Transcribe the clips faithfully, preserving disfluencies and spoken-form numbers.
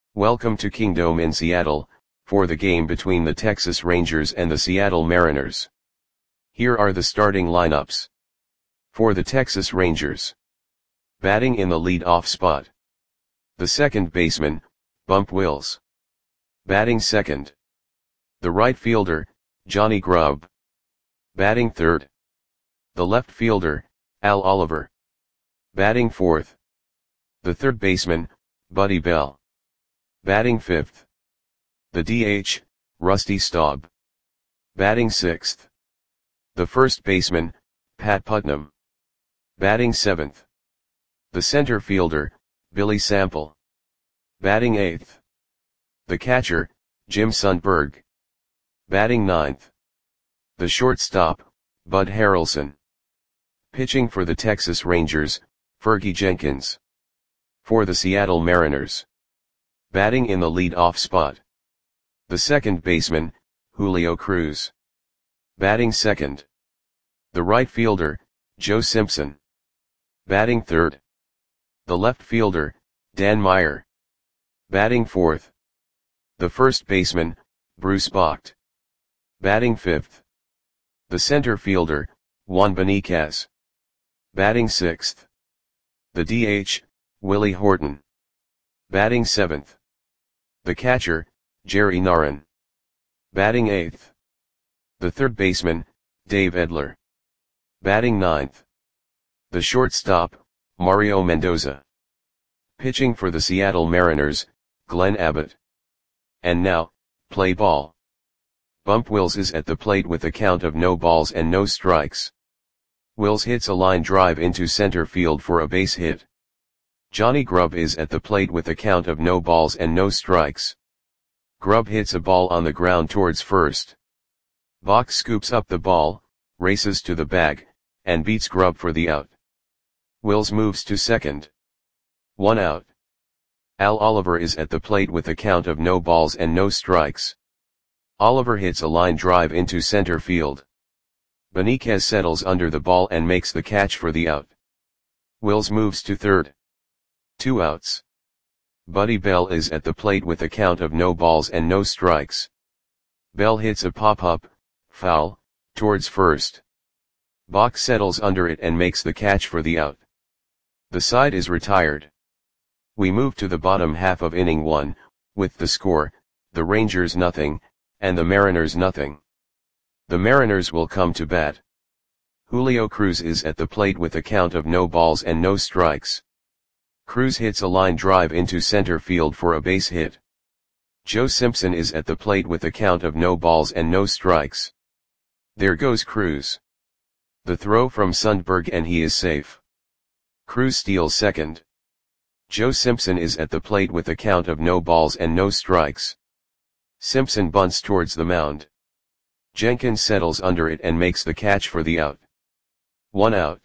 Welcome to Kingdome in Seattle, for the game between the Texas Rangers and the Seattle Mariners. Here are the starting lineups. For the Texas Rangers. Batting in the lead-off spot. The second baseman, Bump Wills. Batting second. The right fielder, Johnny Grubb. Batting third. The left fielder, Al Oliver. Batting fourth. The third baseman, Buddy Bell. Batting fifth. The D H, Rusty Staub. Batting sixth. The first baseman, Pat Putnam. Batting seventh. The center fielder, Billy Sample. Batting eighth. The catcher, Jim Sundberg. Batting ninth. The shortstop, Bud Harrelson. Pitching for the Texas Rangers, Fergie Jenkins. For the Seattle Mariners. Batting in the lead-off spot. The second baseman, Julio Cruz. Batting second. The right fielder, Joe Simpson. Batting third. The left fielder, Dan Meyer. Batting fourth. The first baseman, Bruce Bocht. Batting fifth. The center fielder, Juan Beniquez. Batting sixth. The D H, Willie Horton. Batting seventh. The catcher, Jerry Narron. Batting eighth. The third baseman, Dave Edler. Batting ninth. The shortstop, Mario Mendoza. Pitching for the Seattle Mariners, Glenn Abbott. And now, play ball. Bump Wills is at the plate with a count of no balls and no strikes. Wills hits a line drive into center field for a base hit. Johnny Grubb is at the plate with a count of no balls and no strikes. Grubb hits a ball on the ground towards first. Bocht scoops up the ball, races to the bag, and beats Grubb for the out. Wills moves to second. One out. Al Oliver is at the plate with a count of no balls and no strikes. Oliver hits a line drive into center field. Beniquez settles under the ball and makes the catch for the out. Wills moves to third. Two outs. Buddy Bell is at the plate with a count of no balls and no strikes. Bell hits a pop-up, foul, towards first. Bocht settles under it and makes the catch for the out. The side is retired. We move to the bottom half of inning one, with the score, the Rangers nothing, and the Mariners nothing. The Mariners will come to bat. Julio Cruz is at the plate with a count of no balls and no strikes. Cruz hits a line drive into center field for a base hit. Joe Simpson is at the plate with a count of no balls and no strikes. There goes Cruz. The throw from Sundberg and he is safe. Cruz steals second. Joe Simpson is at the plate with a count of no balls and no strikes. Simpson bunts towards the mound. Jenkins settles under it and makes the catch for the out. One out.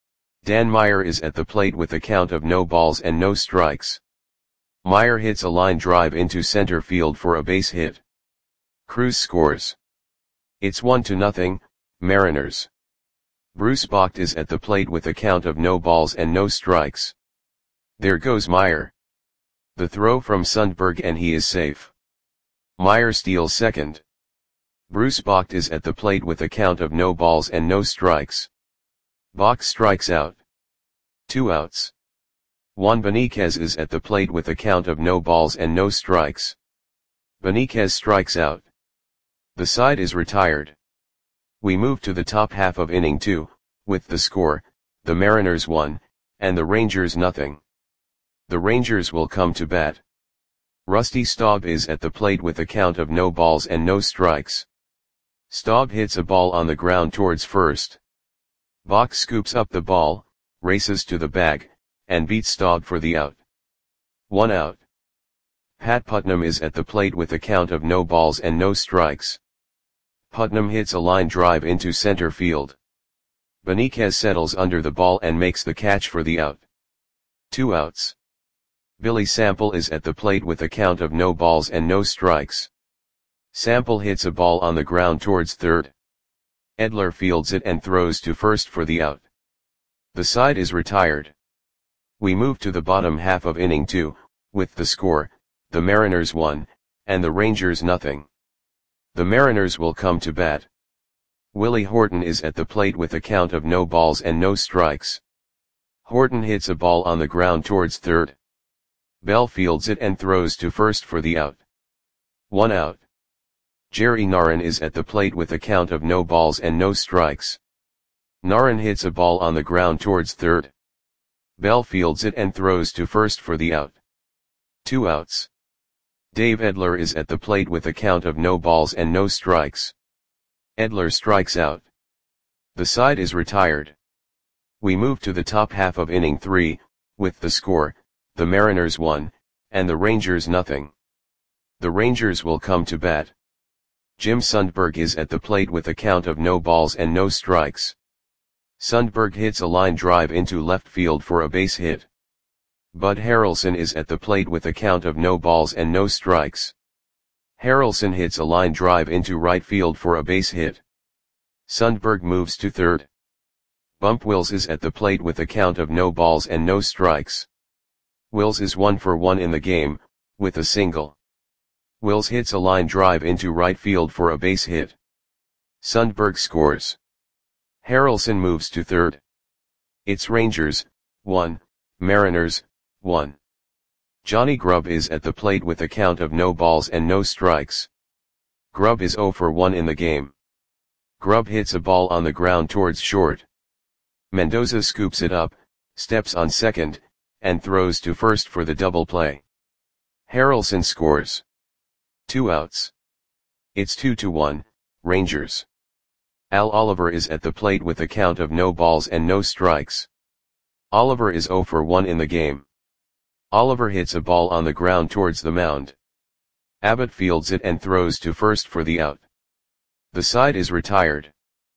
Dan Meyer is at the plate with a count of no balls and no strikes. Meyer hits a line drive into center field for a base hit. Cruz scores. It's one to nothing, Mariners. Bruce Bocht is at the plate with a count of no balls and no strikes. There goes Meyer. The throw from Sundberg and he is safe. Meyer steals second. Bruce Bocht is at the plate with a count of no balls and no strikes. Bocht strikes out. Two outs. Juan Beniquez is at the plate with a count of no balls and no strikes. Beniquez strikes out. The side is retired. We move to the top half of inning two, with the score, the Mariners one, and the Rangers nothing. The Rangers will come to bat. Rusty Staub is at the plate with a count of no balls and no strikes. Staub hits a ball on the ground towards first. Bocht scoops up the ball, races to the bag, and beats Staub for the out. One out. Pat Putnam is at the plate with a count of no balls and no strikes. Putnam hits a line drive into center field. Beniquez settles under the ball and makes the catch for the out. Two outs. Billy Sample is at the plate with a count of no balls and no strikes. Sample hits a ball on the ground towards third. Edler fields it and throws to first for the out. The side is retired. We move to the bottom half of inning two, with the score, the Mariners one, and the Rangers nothing. The Mariners will come to bat. Willie Horton is at the plate with a count of no balls and no strikes. Horton hits a ball on the ground towards third. Bell fields it and throws to first for the out. One out. Jerry Narron is at the plate with a count of no balls and no strikes. Narron hits a ball on the ground towards third. Bell fields it and throws to first for the out. Two outs. Dave Edler is at the plate with a count of no balls and no strikes. Edler strikes out. The side is retired. We move to the top half of inning three, with the score, the Mariners one, and the Rangers nothing. The Rangers will come to bat. Jim Sundberg is at the plate with a count of no balls and no strikes. Sundberg hits a line drive into left field for a base hit. Bud Harrelson is at the plate with a count of no balls and no strikes. Harrelson hits a line drive into right field for a base hit. Sundberg moves to third. Bump Wills is at the plate with a count of no balls and no strikes. Wills is one for one in the game, with a single. Wills hits a line drive into right field for a base hit. Sundberg scores. Harrelson moves to third. It's Rangers, one, Mariners, one. Johnny Grubb is at the plate with a count of no balls and no strikes. Grubb is zero for one in the game. Grubb hits a ball on the ground towards short. Mendoza scoops it up, steps on second, and throws to first for the double play. Harrelson scores. Two outs. It's two to one, Rangers. Al Oliver is at the plate with a count of no balls and no strikes. Oliver is zero for one in the game. Oliver hits a ball on the ground towards the mound. Abbott fields it and throws to first for the out. The side is retired.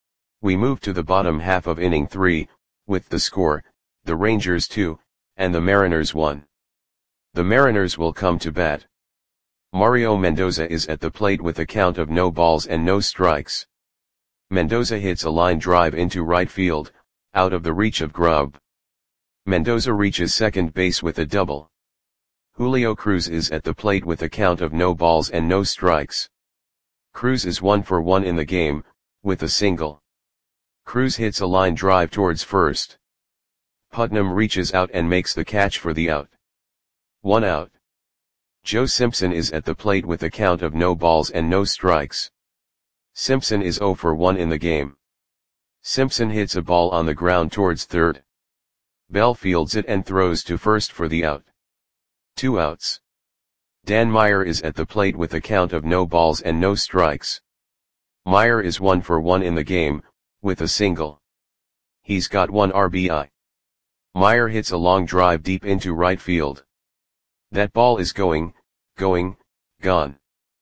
We move to the bottom half of inning three, with the score, the Rangers two, and the Mariners one. The Mariners will come to bat. Mario Mendoza is at the plate with a count of no balls and no strikes. Mendoza hits a line drive into right field, out of the reach of Grubb. Mendoza reaches second base with a double. Julio Cruz is at the plate with a count of no balls and no strikes. Cruz is one for one in the game, with a single. Cruz hits a line drive towards first. Putnam reaches out and makes the catch for the out. One out. Joe Simpson is at the plate with a count of no balls and no strikes. Simpson is zero for one in the game. Simpson hits a ball on the ground towards third. Bell fields it and throws to first for the out. Two outs. Dan Meyer is at the plate with a count of no balls and no strikes. Meyer is one for one in the game, with a single. He's got one R B I. Meyer hits a long drive deep into right field. That ball is going, going, gone.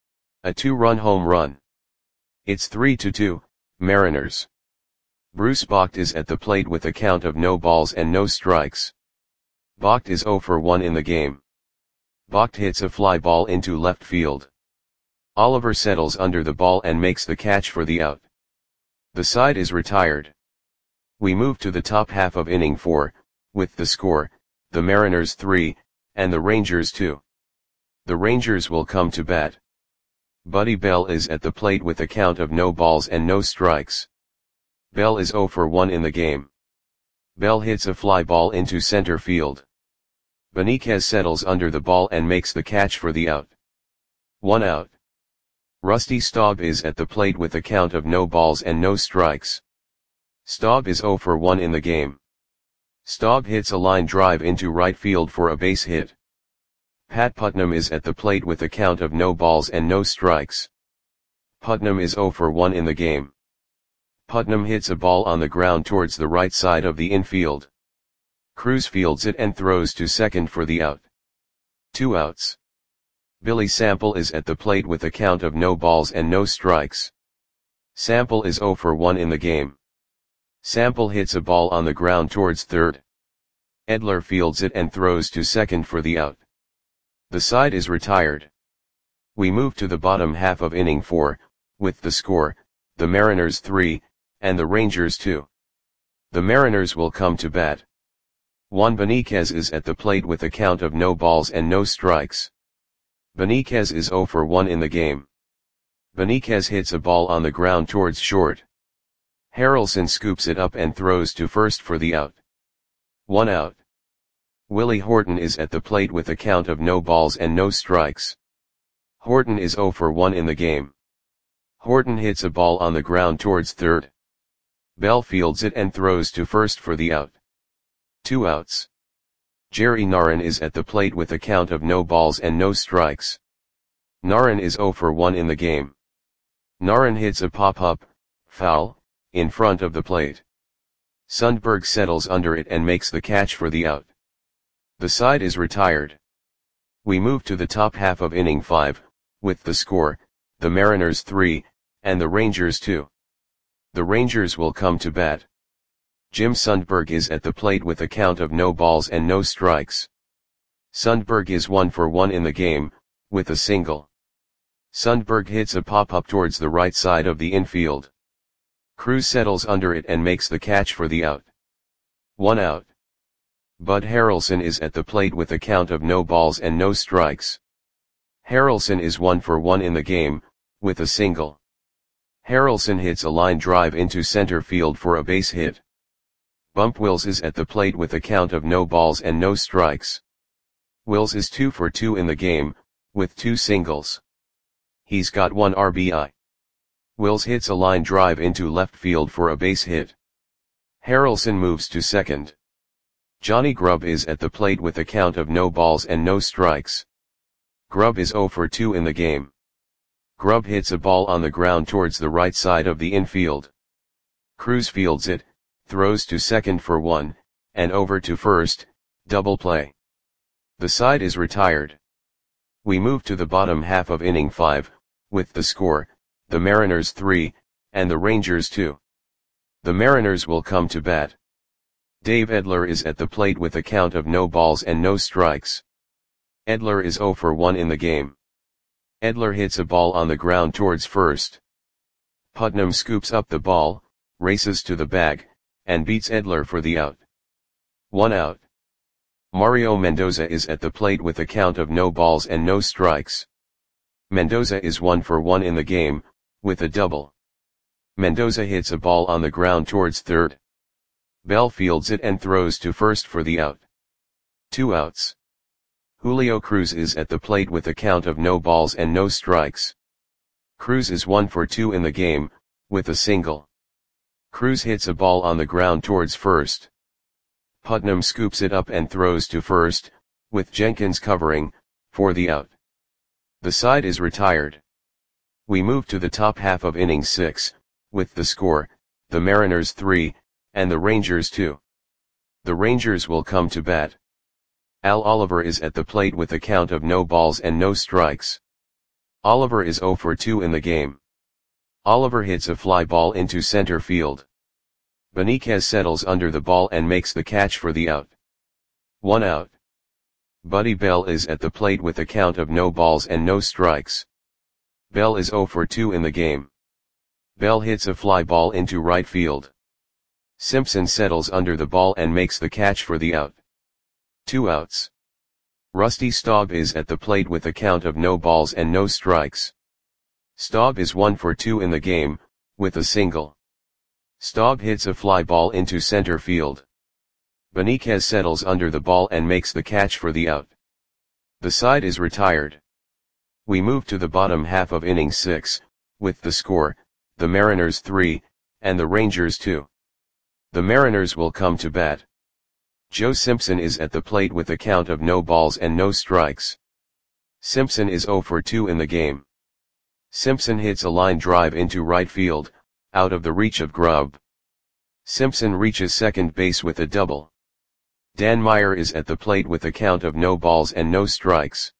A two-run home run. It's three to two, Mariners. Bruce Bocht is at the plate with a count of no balls and no strikes. Bocht is zero for one in the game. Bocht hits a fly ball into left field. Oliver settles under the ball and makes the catch for the out. The side is retired. We move to the top half of inning four, with the score, the Mariners three, and the Rangers two. The Rangers will come to bat. Buddy Bell is at the plate with a count of no balls and no strikes. Bell is zero for one in the game. Bell hits a fly ball into center field. Benitez settles under the ball and makes the catch for the out. One out. Rusty Staub is at the plate with a count of no balls and no strikes. Staub is zero for one in the game. Staub hits a line drive into right field for a base hit. Pat Putnam is at the plate with a count of no balls and no strikes. Putnam is zero for one in the game. Putnam hits a ball on the ground towards the right side of the infield. Cruz fields it and throws to second for the out. Two outs. Billy Sample is at the plate with a count of no balls and no strikes. Sample is zero for one in the game. Sample hits a ball on the ground towards third. Edler fields it and throws to second for the out. The side is retired. We move to the bottom half of inning four, with the score, the Mariners three, and the Rangers two. The Mariners will come to bat. Juan Benitez is at the plate with a count of no balls and no strikes. Benitez is zero for one in the game. Benitez hits a ball on the ground towards short. Harrelson scoops it up and throws to first for the out. One out. Willie Horton is at the plate with a count of no balls and no strikes. Horton is zero for one in the game. Horton hits a ball on the ground towards third. Bell fields it and throws to first for the out. Two outs. Jerry Narron is at the plate with a count of no balls and no strikes. Narron is zero for one in the game. Narron hits a pop-up, foul, in front of the plate. Sundberg settles under it and makes the catch for the out. The side is retired. We move to the top half of inning five, with the score, the Mariners three, and the Rangers two. The Rangers will come to bat. Jim Sundberg is at the plate with a count of no balls and no strikes. Sundberg is one for one in the game, with a single. Sundberg hits a pop-up towards the right side of the infield. Cruz settles under it and makes the catch for the out. One out. Bud Harrelson is at the plate with a count of no balls and no strikes. Harrelson is one for one in the game, with a single. Harrelson hits a line drive into center field for a base hit. Bump Wills is at the plate with a count of no balls and no strikes. Wills is two for two in the game, with two singles. He's got one R B I. Wills hits a line drive into left field for a base hit. Harrelson moves to second. Johnny Grubb is at the plate with a count of no balls and no strikes. Grubb is zero for two in the game. Grubb hits a ball on the ground towards the right side of the infield. Cruz fields it, throws to second for one, and over to first, double play. The side is retired. We move to the bottom half of inning five, with the score, the Mariners three, and the Rangers two. The Mariners will come to bat. Dave Edler is at the plate with a count of no balls and no strikes. Edler is zero for one in the game. Edler hits a ball on the ground towards first. Putnam scoops up the ball, races to the bag, and beats Edler for the out. One out. Mario Mendoza is at the plate with a count of no balls and no strikes. Mendoza is one for one in the game, with a double. Mendoza hits a ball on the ground towards third. Bell fields it and throws to first for the out. Two outs. Julio Cruz is at the plate with a count of no balls and no strikes. Cruz is one for two in the game, with a single. Cruz hits a ball on the ground towards first. Putnam scoops it up and throws to first, with Jenkins covering, for the out. The side is retired. We move to the top half of inning six, with the score, the Mariners three, and the Rangers two. The Rangers will come to bat. Al Oliver is at the plate with a count of no balls and no strikes. Oliver is zero for two in the game. Oliver hits a fly ball into center field. Benitez settles under the ball and makes the catch for the out. One out. Buddy Bell is at the plate with a count of no balls and no strikes. Bell is zero for two in the game. Bell hits a fly ball into right field. Simpson settles under the ball and makes the catch for the out. Two outs. Rusty Staub is at the plate with a count of no balls and no strikes. Staub is one for two in the game, with a single. Staub hits a fly ball into center field. Benitez settles under the ball and makes the catch for the out. The side is retired. We move to the bottom half of inning six, with the score, the Mariners three, and the Rangers two. The Mariners will come to bat. Joe Simpson is at the plate with a count of no balls and no strikes. Simpson is zero for two in the game. Simpson hits a line drive into right field, out of the reach of Grubb. Simpson reaches second base with a double. Dan Meyer is at the plate with a count of no balls and no strikes.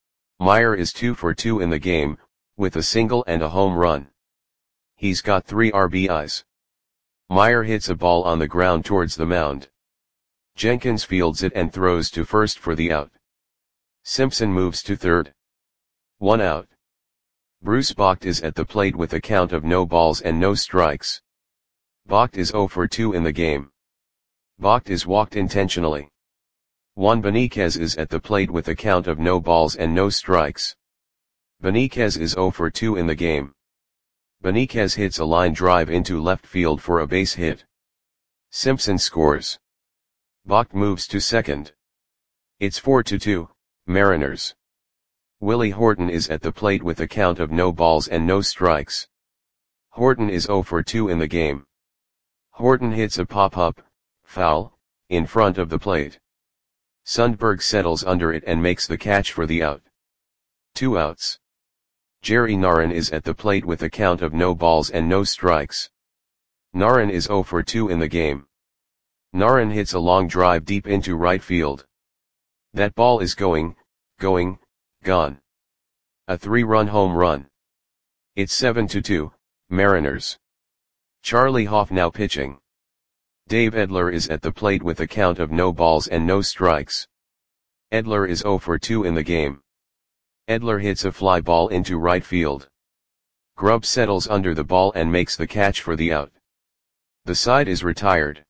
Meyer is two for two in the game, with a single and a home run. He's got three R B Is. Meyer hits a ball on the ground towards the mound. Jenkins fields it and throws to first for the out. Simpson moves to third. One out. Bruce Bocht is at the plate with a count of no balls and no strikes. Bocht is zero for two in the game. Bocht is walked intentionally. Juan Benitez is at the plate with a count of no balls and no strikes. Beniquez is zero for two in the game. Beniquez hits a line drive into left field for a base hit. Simpson scores. Bach moves to second. It's four to two, Mariners. Willie Horton is at the plate with a count of no balls and no strikes. Horton is zero for two in the game. Horton hits a pop-up, foul, in front of the plate. Sundberg settles under it and makes the catch for the out. Two outs. Jerry Narron is at the plate with a count of no balls and no strikes. Narron is zero for two in the game. Narron hits a long drive deep into right field. That ball is going, going, gone. A three-run home run. It's seven to two, Mariners. Charlie Hoff now pitching. Dave Edler is at the plate with a count of no balls and no strikes. Edler is zero for two in the game. Edler hits a fly ball into right field. Grubb settles under the ball and makes the catch for the out. The side is retired.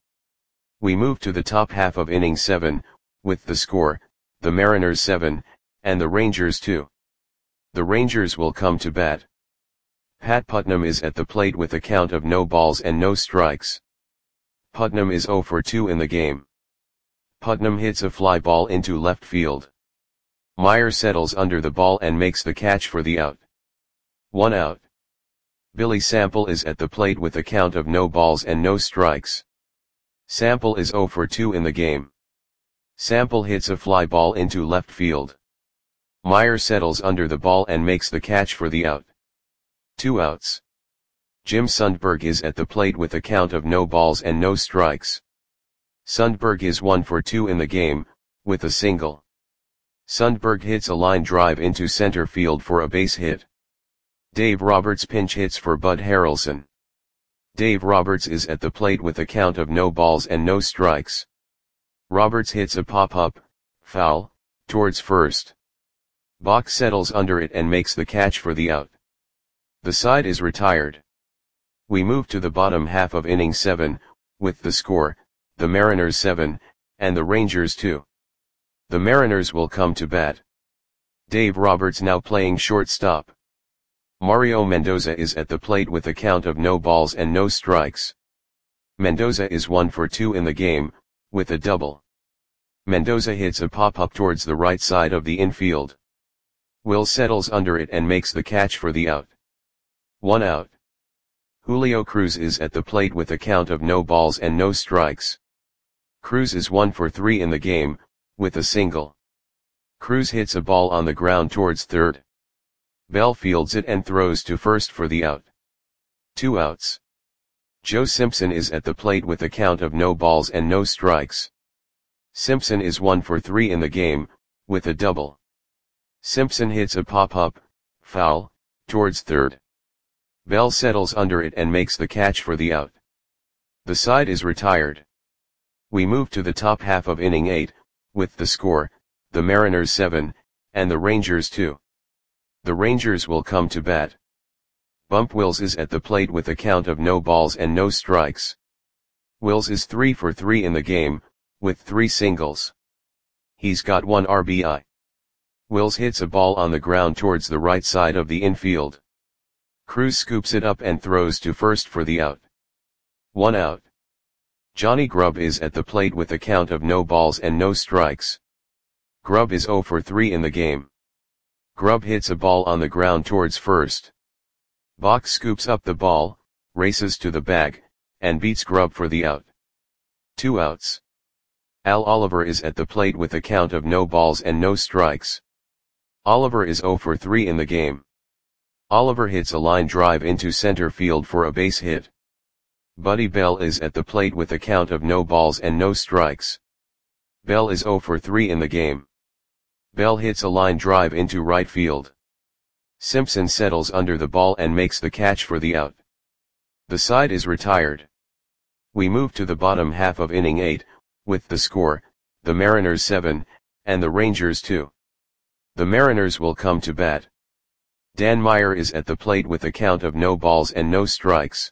We move to the top half of inning seven, with the score, the Mariners seven, and the Rangers two. The Rangers will come to bat. Pat Putnam is at the plate with a count of no balls and no strikes. Putnam is zero for two in the game. Putnam hits a fly ball into left field. Meyer settles under the ball and makes the catch for the out. One out. Billy Sample is at the plate with a count of no balls and no strikes. Sample is zero for two in the game. Sample hits a fly ball into left field. Meyer settles under the ball and makes the catch for the out. Two outs. Jim Sundberg is at the plate with a count of no balls and no strikes. Sundberg is one for two in the game, with a single. Sundberg hits a line drive into center field for a base hit. Dave Roberts pinch hits for Bud Harrelson. Dave Roberts is at the plate with a count of no balls and no strikes. Roberts hits a pop-up, foul, towards first. Bach settles under it and makes the catch for the out. The side is retired. We move to the bottom half of inning seven, with the score, the Mariners seven, and the Rangers two. The Mariners will come to bat. Dave Roberts now playing shortstop. Mario Mendoza is at the plate with a count of no balls and no strikes. Mendoza is one for two in the game, with a double. Mendoza hits a pop-up towards the right side of the infield. Will settles under it and makes the catch for the out. One out. Julio Cruz is at the plate with a count of no balls and no strikes. Cruz is one for three in the game, with a single. Cruz hits a ball on the ground towards third. Bell fields it and throws to first for the out. Two outs. Joe Simpson is at the plate with a count of no balls and no strikes. Simpson is one for three in the game, with a double. Simpson hits a pop-up, foul, towards third. Bell settles under it and makes the catch for the out. The side is retired. We move to the top half of inning eight, with the score, the Mariners seven, and the Rangers two. The Rangers will come to bat. Bump Wills is at the plate with a count of no balls and no strikes. Wills is three for three in the game, with three singles. He's got one R B I. Wills hits a ball on the ground towards the right side of the infield. Cruz scoops it up and throws to first for the out. One out. Johnny Grubb is at the plate with a count of no balls and no strikes. Grubb is zero for three in the game. Grubb hits a ball on the ground towards first. Bach scoops up the ball, races to the bag, and beats Grubb for the out. Two outs. Al Oliver is at the plate with a count of no balls and no strikes. Oliver is zero for three in the game. Oliver hits a line drive into center field for a base hit. Buddy Bell is at the plate with a count of no balls and no strikes. Bell is zero for three in the game. Bell hits a line drive into right field. Simpson settles under the ball and makes the catch for the out. The side is retired. We move to the bottom half of inning eight, with the score, the Mariners seven, and the Rangers two. The Mariners will come to bat. Dan Meyer is at the plate with a count of no balls and no strikes.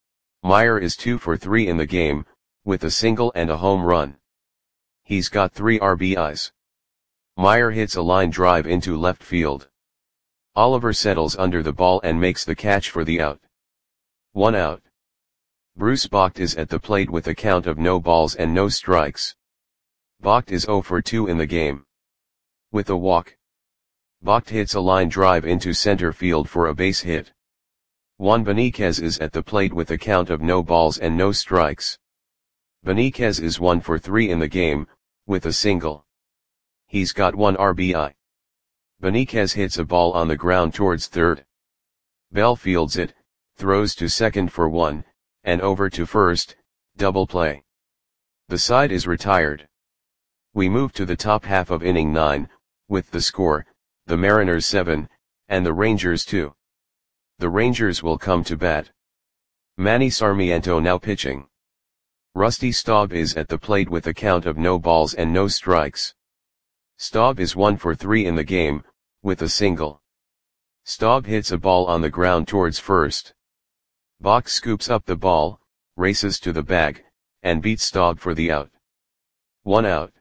Meyer is two for three in the game, with a single and a home run. He's got three R B Is. Meyer hits a line drive into left field. Oliver settles under the ball and makes the catch for the out. One out. Bruce Bocht is at the plate with a count of no balls and no strikes. Bocht is zero for two in the game. With a walk, Bocht hits a line drive into center field for a base hit. Juan Beniquez is at the plate with a count of no balls and no strikes. Beniquez is one for three in the game, with a single. He's got one R B I. Beniquez hits a ball on the ground towards third. Bell fields it, throws to second for one, and over to first, double play. The side is retired. We move to the top half of inning nine, with the score, the Mariners seven, and the Rangers two. The Rangers will come to bat. Manny Sarmiento now pitching. Rusty Staub is at the plate with a count of no balls and no strikes. Staub is one for three in the game, with a single. Staub hits a ball on the ground towards first. Bocht scoops up the ball, races to the bag, and beats Staub for the out. One out.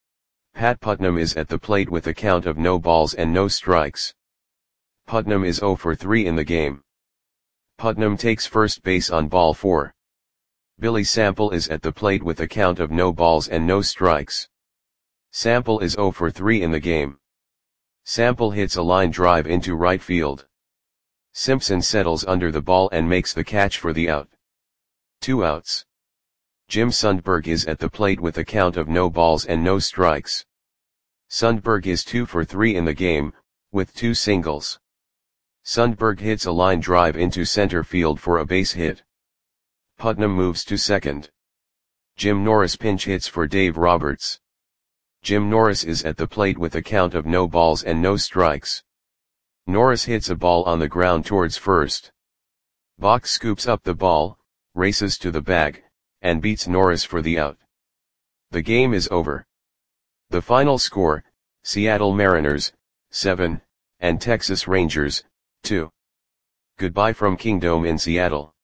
Pat Putnam is at the plate with a count of no balls and no strikes. Putnam is zero for three in the game. Putnam takes first base on ball four. Billy Sample is at the plate with a count of no balls and no strikes. Sample is zero for three in the game. Sample hits a line drive into right field. Simpson settles under the ball and makes the catch for the out. Two outs. Jim Sundberg is at the plate with a count of no balls and no strikes. Sundberg is two for three in the game, with two singles. Sundberg hits a line drive into center field for a base hit. Putnam moves to second. Jim Norris pinch hits for Dave Roberts. Jim Norris is at the plate with a count of no balls and no strikes. Norris hits a ball on the ground towards first. Bocht scoops up the ball, races to the bag, and beats Norris for the out. The game is over. The final score, Seattle Mariners, seven, and Texas Rangers, two. Goodbye from Kingdome in Seattle.